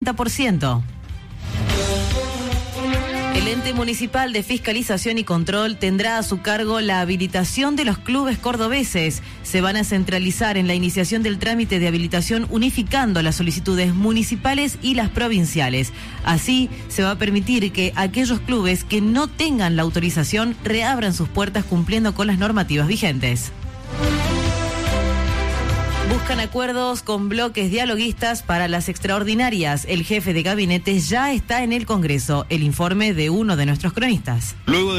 40%. El ente municipal de fiscalización y control tendrá a su cargo la habilitación de los clubes cordobeses. Se van a centralizar en la iniciación del trámite de habilitación, unificando las solicitudes municipales y las provinciales. Así se va a permitir que aquellos clubes que no tengan la autorización reabran sus puertas cumpliendo con las normativas vigentes. Buscan acuerdos con bloques dialoguistas para las extraordinarias. El jefe de gabinete ya está en el Congreso. El informe de uno de nuestros cronistas. Luego de